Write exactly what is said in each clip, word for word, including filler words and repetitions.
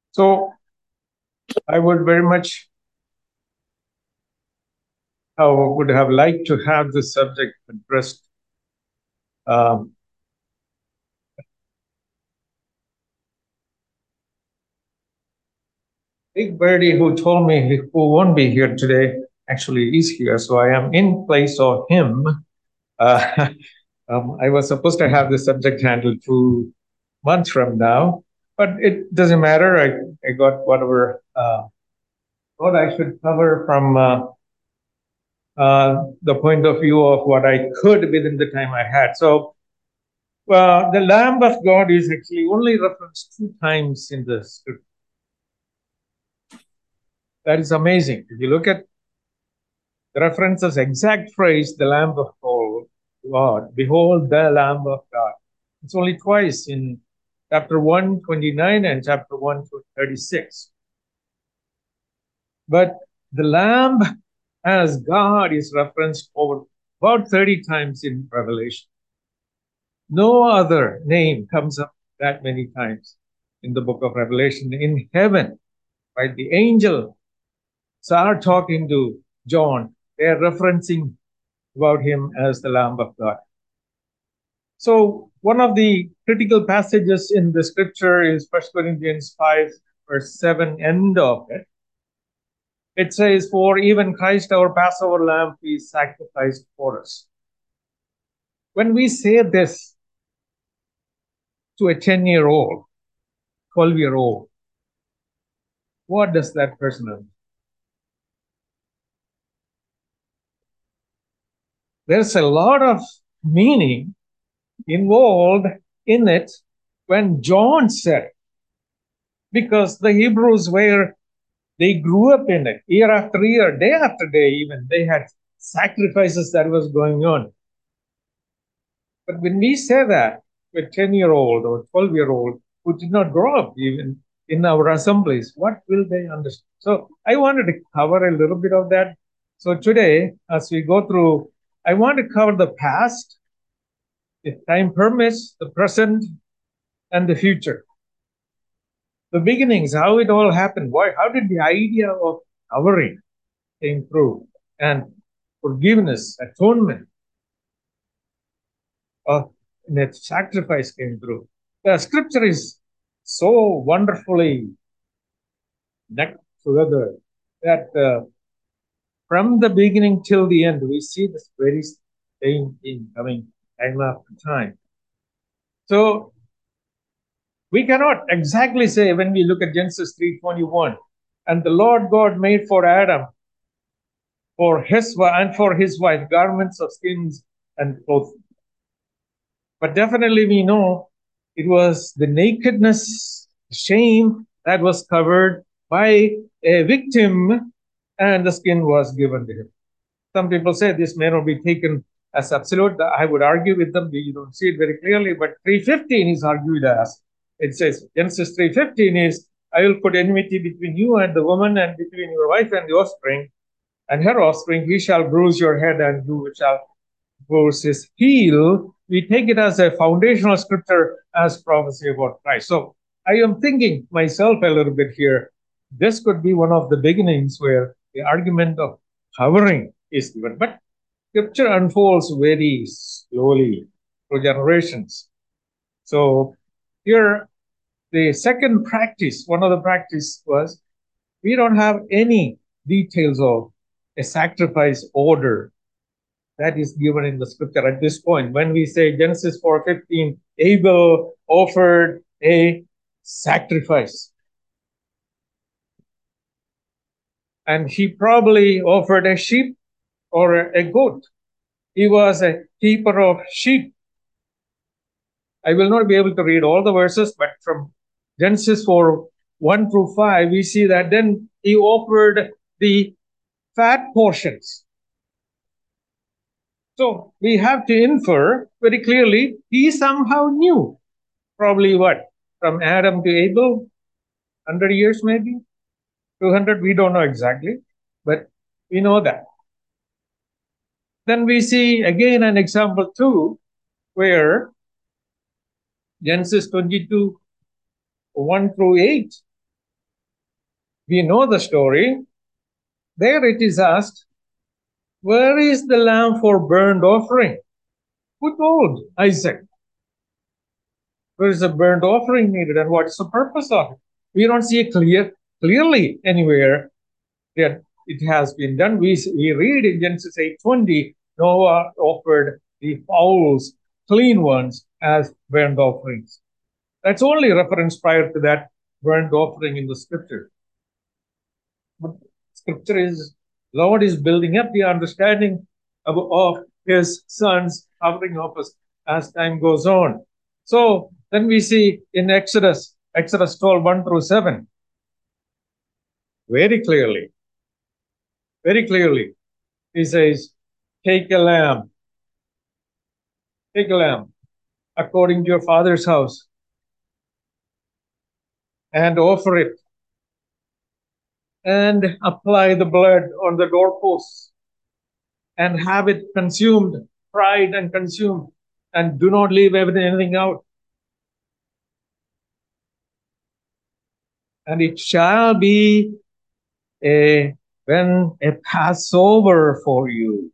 So I would very much uh, would have liked to have this subject addressed um, Big Birdie, who told me who won't be here today, actually is here. So I am in place of him. Uh, um, I was supposed to have the subject handled two months from now, but it doesn't matter. I, I got whatever uh, what I should cover from uh, uh, the point of view of what I could within the time I had. So uh, the Lamb of God is actually only referenced two times in the scripture. That is amazing. If you look at the references, exact phrase, the Lamb of God, behold the Lamb of God. It's only twice in chapter one twenty-nine and chapter one thirty-six. But the Lamb as God is referenced over about thirty times in Revelation. No other name comes up that many times in the book of Revelation. In heaven, right, the angels are talking to John. They are referencing about him as the Lamb of God. So one of the critical passages in the scripture is First Corinthians five, verse seven, end of it. It says, for even Christ, our Passover lamb, is sacrificed for us. When we say this to a ten-year-old, twelve-year-old, what does that person know? There's a lot of meaning involved in it when John said it, because the Hebrews were, they grew up in it year after year, day after day even. They had sacrifices that was going on. But when we say that to a ten-year-old or twelve-year-old who did not grow up even in our assemblies, what will they understand? So I wanted to cover a little bit of that. So today, as we go through, I want to cover the past, if time permits, the present, and the future. The beginnings, how it all happened. Why? How did the idea of covering came through, and forgiveness, atonement, of that sacrifice came through. The scripture is so wonderfully necked together that uh, from the beginning till the end, we see this very same thing coming time after time. So we cannot exactly say when we look at Genesis three twenty-one, and the Lord God made for Adam, for his and for his wife, garments of skins and clothing. But definitely we know it was the nakedness, shame that was covered by a victim, and the skin was given to him. Some people say this may not be taken as absolute. I would argue with them. You don't see it very clearly, but three fifteen is argued as. It says, Genesis three fifteen is, I will put enmity between you and the woman, and between your wife and the offspring, and her offspring. He shall bruise your head, and you shall bruise his heel. We take it as a foundational scripture as prophecy about Christ. So I am thinking myself a little bit here. This could be one of the beginnings where the argument of covering is given. But scripture unfolds very slowly through generations. So here, the second practice, one of the practice was, we don't have any details of a sacrifice order that is given in the scripture at this point. When we say Genesis four fifteen, Abel offered a sacrifice. And he probably offered a sheep or a goat. He was a keeper of sheep. I will not be able to read all the verses, but from Genesis four, one through five, we see that then he offered the fat portions. So we have to infer very clearly, he somehow knew. Probably what? From Adam to Abel? one hundred years maybe? two hundred? We don't know exactly, but we know that. Then we see again an example too, where Genesis twenty-two, one through eight, We know the story. There it is asked, where is the lamb for burnt offering? Who told Isaac? Where is the burnt offering needed and what is the purpose of it? We don't see it clear, clearly anywhere that it has been done. We, we read in Genesis eight twenty, Noah offered the fowls, clean ones, as burnt offerings. That's only reference prior to that burnt offering in the scripture. But scripture is, Lord is building up the understanding of, of his sons covering of us as time goes on. So then we see in Exodus, Exodus twelve, one through seven, very clearly, very clearly, he says, take a lamb, take a lamb according to your father's house and offer it and apply the blood on the doorposts and have it consumed, fried and consumed, and do not leave anything out. And it shall be a when a Passover for you.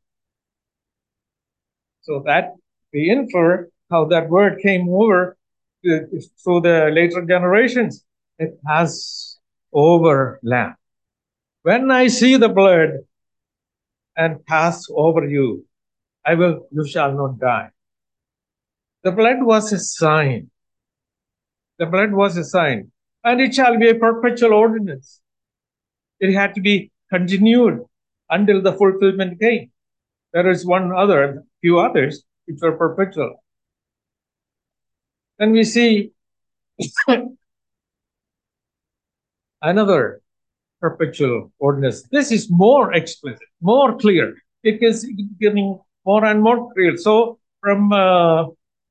So that we infer how that word came over to, through the later generations. A Passover lamb. When I see the blood and pass over you, I will, you shall not die. The blood was a sign. The blood was a sign. And it shall be a perpetual ordinance. It had to be continued until the fulfillment came. There is one other, few others, which are perpetual. Then we see another perpetual ordinance. This is more explicit, more clear. It is getting more and more clear. So from uh,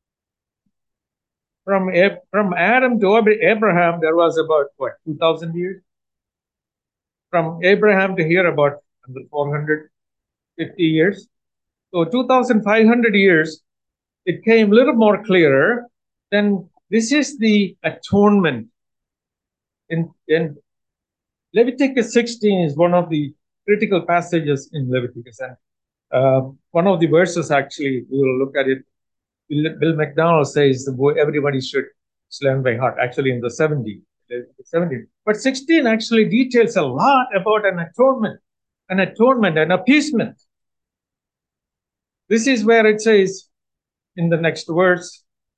from from Adam to Abraham, there was about what two thousand years. From Abraham to here, about four hundred fifty years. So two thousand five hundred years. It came a little more clearer. Then this is the atonement. In in Leviticus sixteen is one of the critical passages in Leviticus, and uh, one of the verses actually we will look at it. Bill McDonald says everybody should learn by heart. Actually, in the seventy, seventy, but sixteen actually details a lot about an atonement, an atonement, an appeasement. This is where it says in the next verse,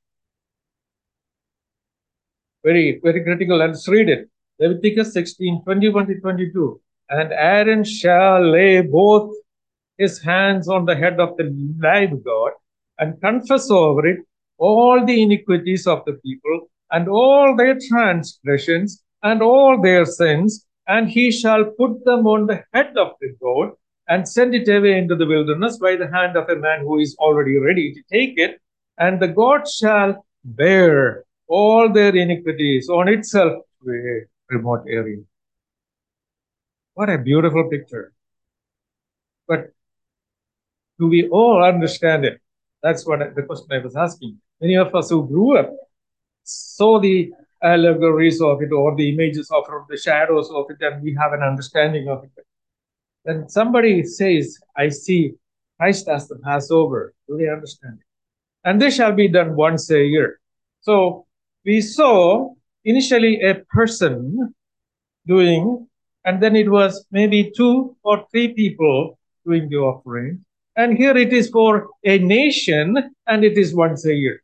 very very critical. Let's read it. Leviticus sixteen, twenty-one to twenty-two. And Aaron shall lay both his hands on the head of the live goat and confess over it all the iniquities of the people and all their transgressions and all their sins, and he shall put them on the head of the goat and send it away into the wilderness by the hand of a man who is already ready to take it, and the goat shall bear all their iniquities on itself to a remote area. What a beautiful picture. But do we all understand it? That's what I, the question I was asking. Many of us who grew up saw the allegories of it or the images of it, the shadows of it, and we have an understanding of it. Then somebody says, I see Christ as the Passover. Do they understand it? And this shall be done once a year. So we saw initially a person doing, and then it was maybe two or three people doing the offering. And here it is for a nation, and it is once a year.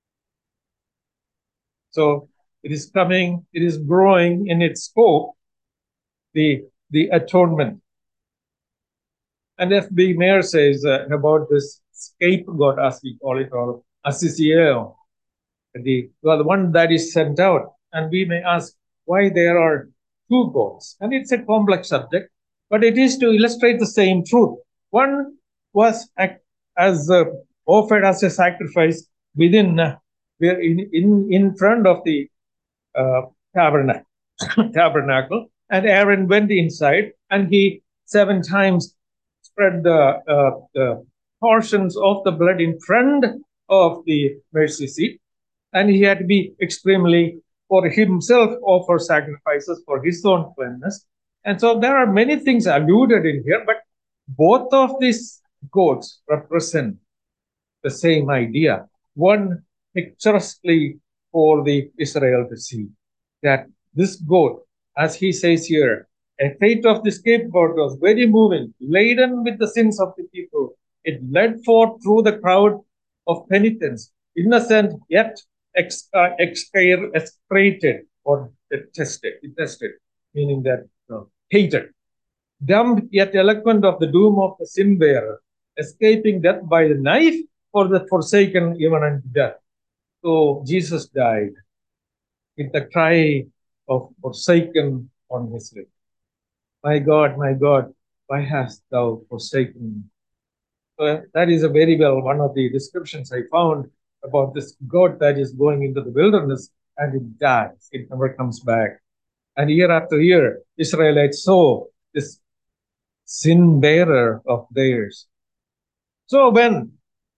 So it is coming, it is growing in its scope, the, the atonement. And F B Mayer says uh, about this scapegoat, as we call it, or Asisiel, the, well, the one that is sent out. And we may ask why there are two goats. And it's a complex subject, but it is to illustrate the same truth. One was as uh, offered as a sacrifice within, uh, in, in, in front of the uh, tabernacle, tabernacle, and Aaron went inside, and he seven times spread the, uh, the portions of the blood in front of the mercy seat, and he had to be extremely for himself offer sacrifices for his own cleanness. And so there are many things alluded in here, but both of these goats represent the same idea. One picturesquely for the Israel to see that this goat, as he says here, a fate of the scapegoat was very moving, laden with the sins of the people. It led forth through the crowd of penitents, innocent yet ex, uh, execrated or detested, detested, meaning that uh, hated, dumb yet eloquent of the doom of the sin bearer, escaping death by the knife for the forsaken even unto death. So Jesus died with the cry of forsaken on his lips. My God, my God, why hast thou forsaken me? So that is a very well one of the descriptions I found about this goat that is going into the wilderness and it dies. It never comes back. And year after year, Israelites saw this sin bearer of theirs. So when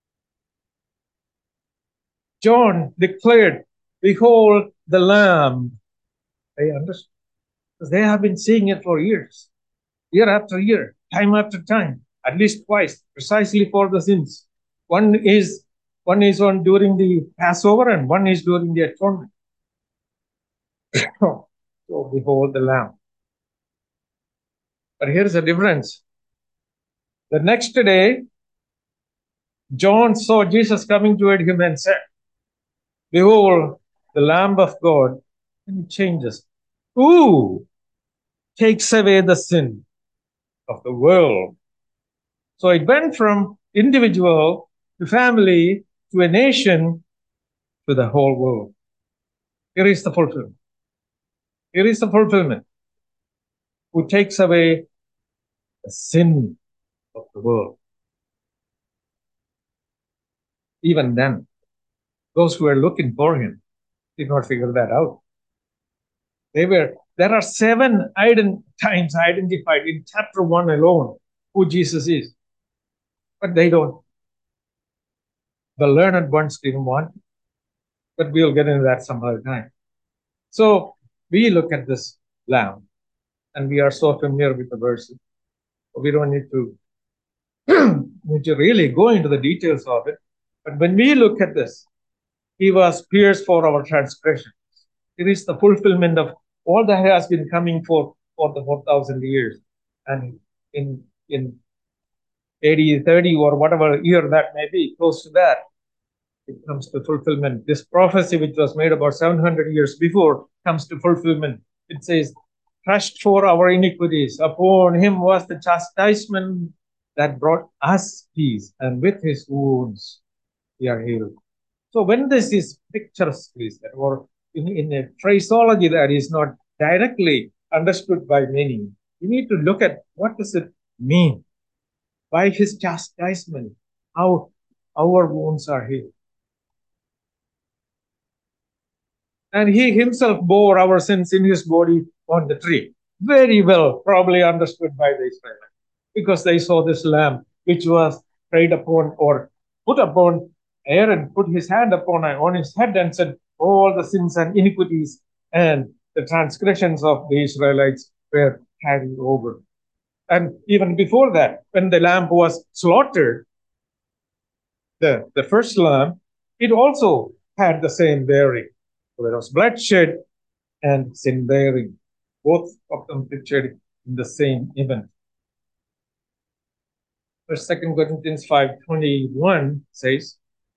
John declared, behold the Lamb, they understood. Because they have been seeing it for years, year after year, time after time, at least twice, precisely for the sins. One is one is on during the Passover and one is during the atonement. So behold the Lamb. But here's the difference. The next day, John saw Jesus coming toward him and said, behold, the Lamb of God. And it changes. Who takes away the sin of the world? So it went from individual to family to a nation to the whole world. Here is the fulfillment. Here is the fulfillment. Who takes away the sin of the world. Even then, those who were looking for him did not figure that out. They were, there are seven ident- times identified in chapter one alone who Jesus is. But they don't. The learned ones didn't want, but we'll get into that some other time. So we look at this lamb, and we are so familiar with the verses. We don't need to, need to really go into the details of it. But when we look at this, he was pierced for our transgressions. It is the fulfillment of all that has been coming for, for the four thousand years. And in, in A D thirty or whatever year that may be, close to that, it comes to fulfillment. This prophecy, which was made about seven hundred years before, comes to fulfillment. It says, crushed for our iniquities, upon him was the chastisement that brought us peace, and with his wounds we are healed. So when this is picturesquely said, or in, in a phraseology that is not directly understood by many, you need to look at what does it mean? By his chastisement, how our wounds are healed. And he himself bore our sins in his body on the tree. Very well, probably understood by the Israelites, because they saw this lamb which was prayed upon or put upon. Aaron put his hand upon on his head and said, all the sins and iniquities and the transgressions of the Israelites were carried over. And even before that, when the lamb was slaughtered, the, the first lamb, it also had the same bearing. So there was bloodshed and sin bearing, both of them pictured in the same event. First Second Corinthians five twenty-one says,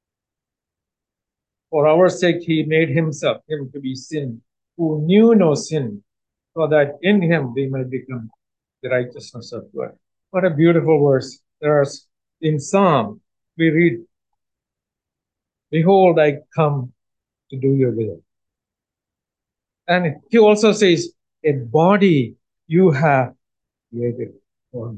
for our sake he made himself, him to be sin, who knew no sin, so that in him we might become the righteousness of God. What a beautiful verse. There's in Psalm, we read, behold, I come to do your will. And he also says, a body you have created for me.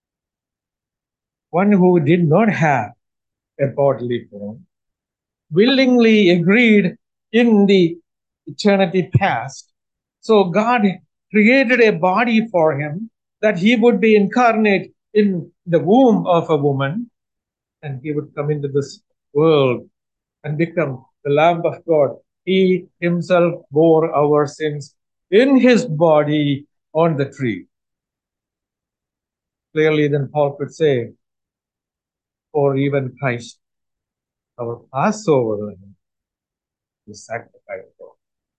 One who did not have a bodily form, willingly agreed in the eternity past. So God created a body for him that he would be incarnate in the womb of a woman, and he would come into this world and become the Lamb of God. He himself bore our sins in his body on the tree. Clearly, then Paul could say, or even Christ, our Passover lamb, is sacrificed for.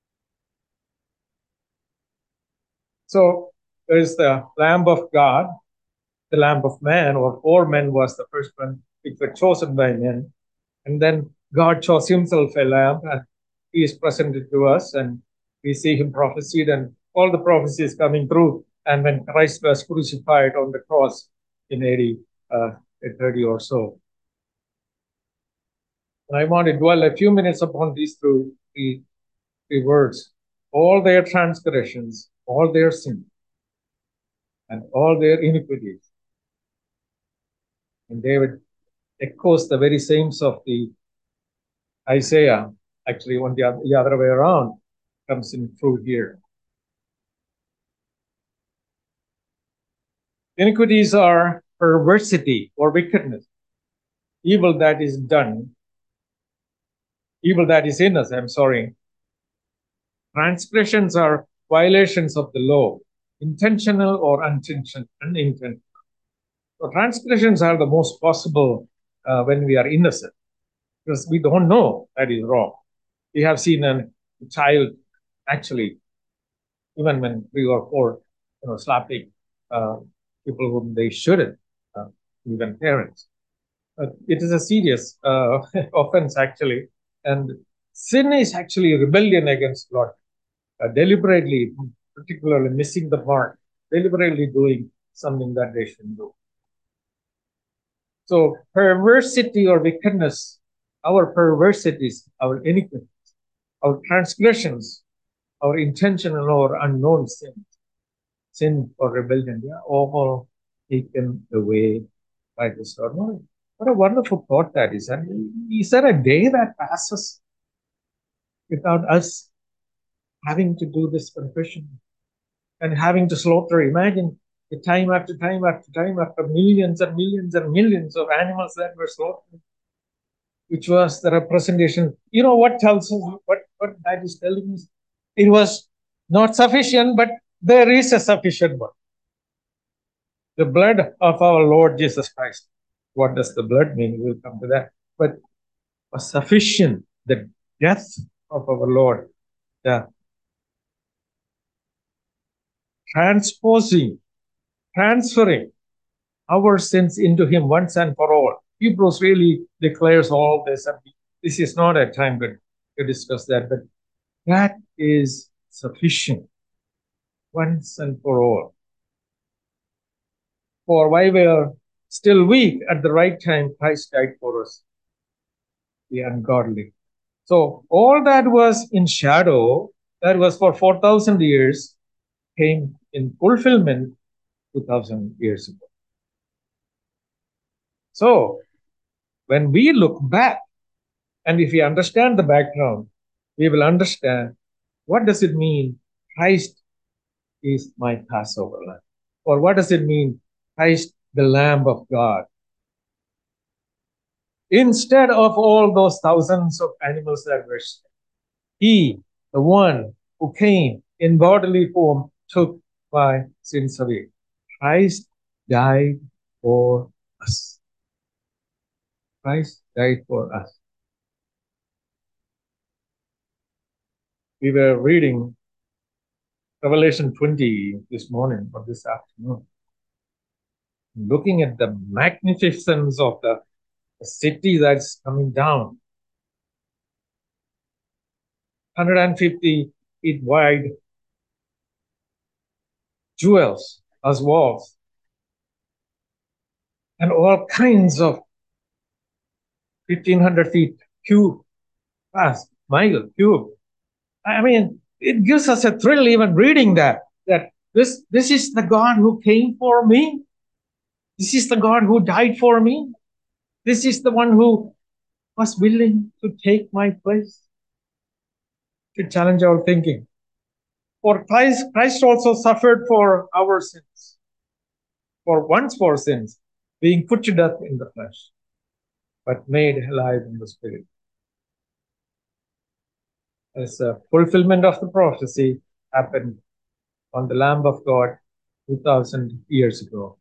So there is the Lamb of God, the Lamb of man, or four men was the first one, which were chosen by men. And then God chose himself a lamb, and he is presented to us, and we see him prophesied, and all the prophecies coming through. And when Christ was crucified on the cross in A D uh, thirty or so. And I want to dwell a few minutes upon these three, three, three words. All their transgressions, all their sins, and all their iniquities. And David echoes the very sayings of the Isaiah, actually on the other, the other way around, comes in through here. Iniquities are perversity or wickedness, evil that is done, evil that is in us, I'm sorry. Transgressions are violations of the law, intentional or unintentional. unintentional. So transgressions are the most possible uh, when we are innocent, because we don't know that is wrong. We have seen a child actually, even when we were poor, you know, slapping uh, people whom they shouldn't, uh, even parents. Uh, it is a serious uh, offense, actually. And sin is actually rebellion against God, uh, deliberately, particularly missing the mark, deliberately doing something that they shouldn't do. So, perversity or wickedness, our perversities, our iniquities, our transgressions, our intentional or unknown sins, sin or rebellion, yeah, all taken away by this Lord. What a wonderful thought that is. And is there a day that passes without us having to do this confession and having to slaughter? Imagine the time after time after time after millions and millions and millions of animals that were slaughtered, which was the representation. You know what tells us, what, what that is telling us? It was not sufficient, but there is a sufficient one. The blood of our Lord Jesus Christ. What does the blood mean? We'll come to that. But was sufficient, the death of our Lord, the transposing, transferring our sins into him once and for all. Hebrews really declares all this. And this is not a time to, to discuss that, but that is sufficient once and for all. For while we are still weak, at the right time, Christ died for us, the ungodly. So all that was in shadow, that was for four thousand years, came in fulfillment two thousand years ago. So when we look back, and if we understand the background, we will understand what does it mean Christ is my Passover lamb, or what does it mean Christ the Lamb of God. Instead of all those thousands of animals that were slain, he, the one who came in bodily form, took my sins away. Christ died for us. Christ died for us. We were reading Revelation twenty this morning or this afternoon, looking at the magnificence of the, the city that's coming down. one hundred fifty feet wide, jewels as walls, and all kinds of fifteen hundred feet cube, fast, mile, cube. I mean, it gives us a thrill even reading that, that this, this is the God who came for me. This is the God who died for me. This is the one who was willing to take my place, to challenge our thinking. For Christ, Christ also suffered for our sins, for once for sins, being put to death in the flesh, but made alive in the spirit. as a fulfillment of the prophecy happened on the Lamb of God two thousand years ago.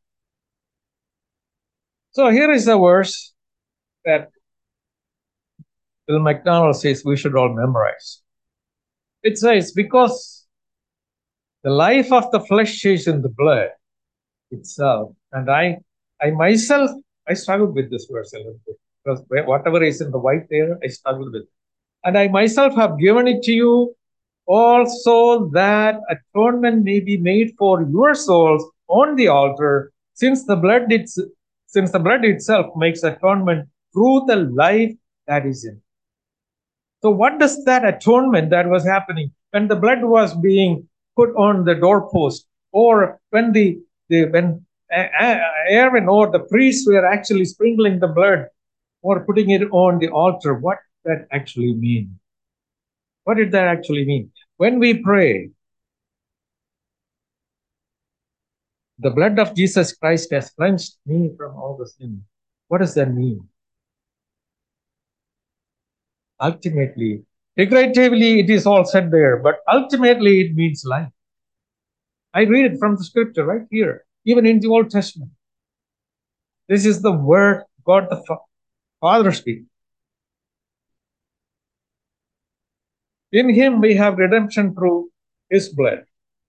So here is a verse that Bill McDonald says we should all memorize. It says, because the life of the flesh is in the blood itself. And I, I myself, I struggled with this verse a little bit because whatever is in the white there, I struggled with. And I myself have given it to you also that atonement may be made for your souls on the altar, since the blood it's, since the blood itself makes atonement through the life that is in. So what does that atonement that was happening when the blood was being put on the doorpost, or when the, the when Aaron or the priests were actually sprinkling the blood or putting it on the altar, what did that actually mean? What did that actually mean? When we pray, the blood of Jesus Christ has cleansed me from all the sin. What does that mean? Ultimately, figuratively, it is all said there, but ultimately it means life. I read it from the scripture right here, even in the Old Testament. This is the word God the Father speaks. In him we have redemption through his blood.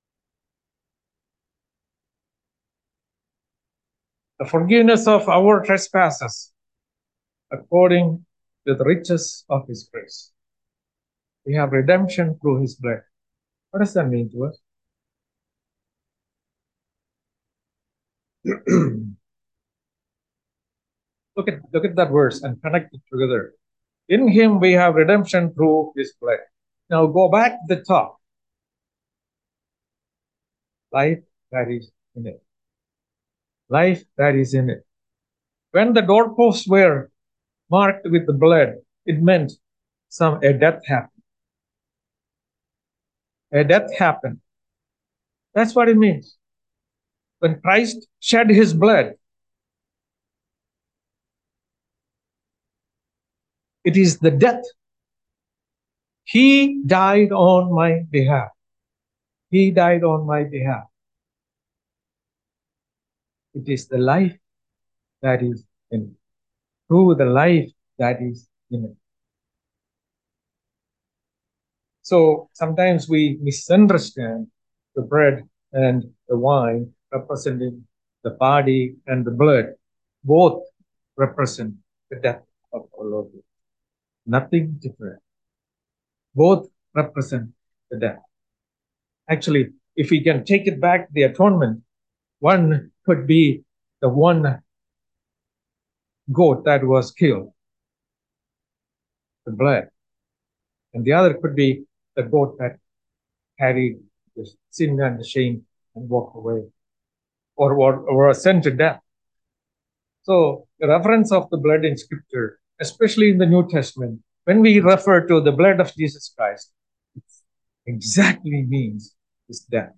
The forgiveness of our trespasses according to the riches of his grace. We have redemption through his blood. What does that mean to us? look at look at that verse and connect it together. In him we have redemption through his blood. Now go back to the top. Life that is in it. Life that is in it. When the doorposts were marked with the blood, it meant some a death happened. A death happened. That's what it means. When Christ shed his blood, it is the death. He died on my behalf. He died on my behalf. It is the life that is in it. Through the life that is in it. So sometimes we misunderstand the bread and the wine representing the body and the blood. Both represent the death of our Lord. Nothing different. Both represent the death. Actually, if we can take it back, the atonement, one could be the one goat that was killed, the blood, and the other could be the goat that carried the sin and the shame and walked away, or, or, or was sent to death. So the reference of the blood in Scripture, especially in the New Testament, when we refer to the blood of Jesus Christ, it exactly means his death.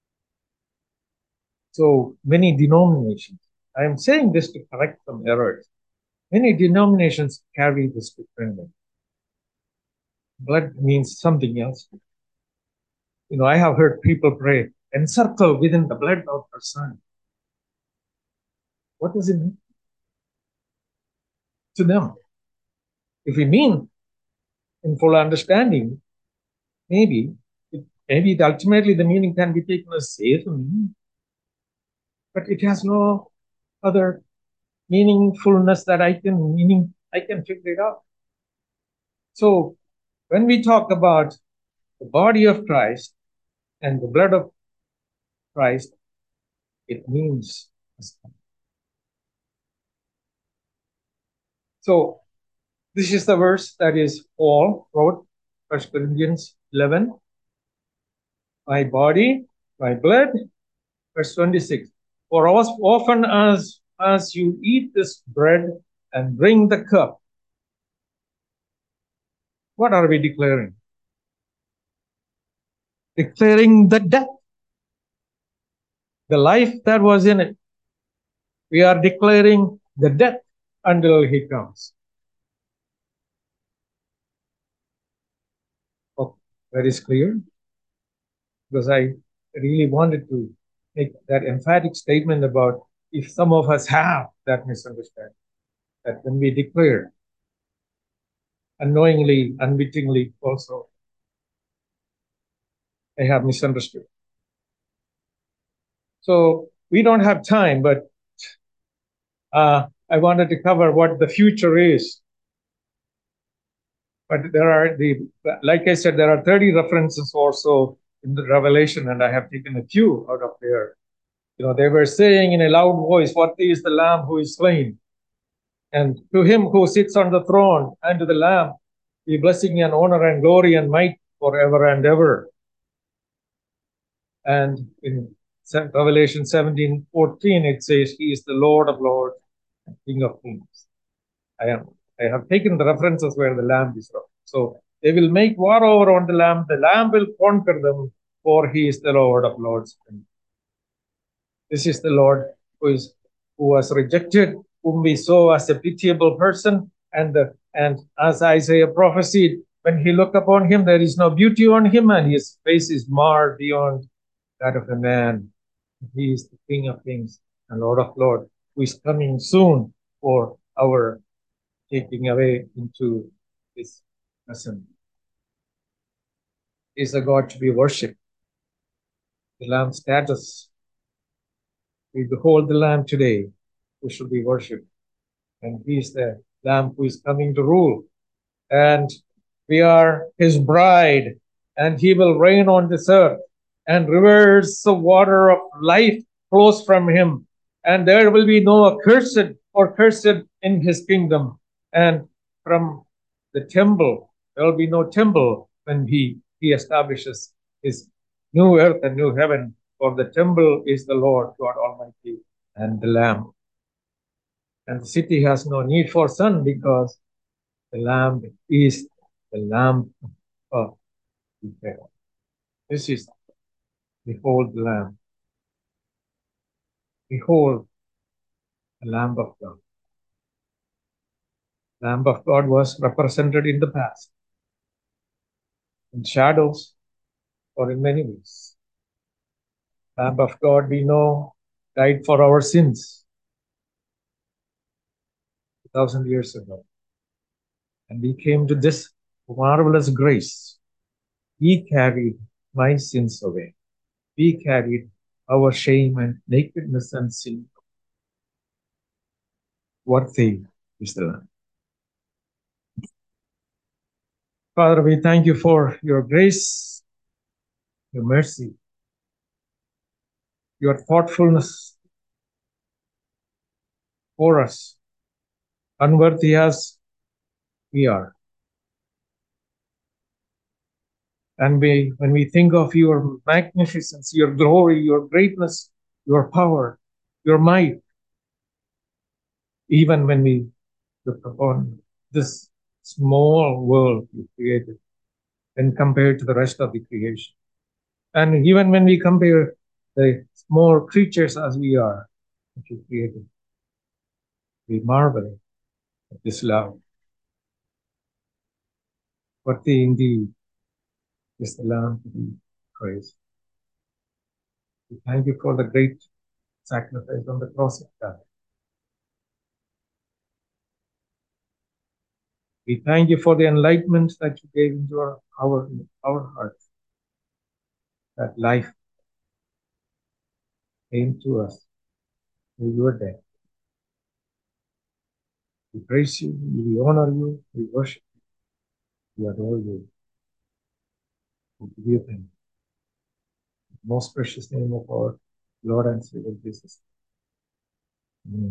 So many denominations, I am saying this to correct some errors. Many denominations carry this differently. Blood means something else. You know, I have heard people pray, encircle within the blood of our Son. What does it mean to them? If we mean in full understanding, maybe, it, maybe ultimately the meaning can be taken as safe, but it has no other meaningfulness that I can meaning I can figure it out. So when we talk about the body of Christ and the blood of Christ, it means. So this is the verse that is Paul wrote, First Corinthians eleven. My body, my blood, verse twenty-six. For as often as, as you eat this bread and drink the cup, what are we declaring? Declaring the death, the life that was in it. We are declaring the death until he comes. Okay. That is clear, because I really wanted to make that emphatic statement about if some of us have that misunderstanding, that when we declare unknowingly, unwittingly also, they have misunderstood. So we don't have time, but uh, I wanted to cover what the future is. But there are the, like I said, there are thirty references also in the Revelation, and I have taken a few out of there. You know, they were saying in a loud voice, "What is the Lamb who is slain? And to him who sits on the throne and to the Lamb be blessing and honor and glory and might forever and ever." And in Revelation seventeen fourteen, it says, "He is the Lord of lords and King of kings." I am I have taken the references where the Lamb is from. So they will make war over on the Lamb. The Lamb will conquer them, for he is the Lord of lords. And this is the Lord who is who was rejected, whom we saw as a pitiable person. And the, and as Isaiah prophesied, when he looked upon him, there is no beauty on him, and his face is marred beyond that of a man. He is the King of kings and Lord of lords, who is coming soon for our taking away into his presence. Is a God to be worshipped. The Lamb status. We behold the Lamb today, who should be worshipped. And he is the Lamb who is coming to rule. And we are his bride, and he will reign on this earth. And rivers of water of life flows from him. And there will be no accursed or cursed in his kingdom. And from the temple, there will be no temple when he, he establishes his new earth and new heaven. For the temple is the Lord God Almighty and the Lamb. And the city has no need for sun, because the Lamb is the Lamb of Israel. This is, behold the Lamb. Behold the Lamb of God. The Lamb of God was represented in the past, in shadows or in many ways. Lamb of God, we know, died for our sins a thousand years ago. And we came to this marvelous grace. He carried my sins away. He carried our shame and nakedness and sin. Worthy is the Lamb. Father, we thank you for your grace, your mercy, your thoughtfulness for us, unworthy as we are. And we, when we think of your magnificence, your glory, your greatness, your power, your might, even when we look upon this small world you created and compared to the rest of the creation, and even when we compare the small creatures as we are that you created, we marvel at this love. Worthy indeed is the Lamb to be praised. We thank you for the great sacrifice on the cross of God. We thank you for the enlightenment that you gave into our, our, our hearts, that life came to us through your death. We praise you, we honor you, we worship you, we adore you. We give you thanks. Most precious name of our Lord and Savior Jesus.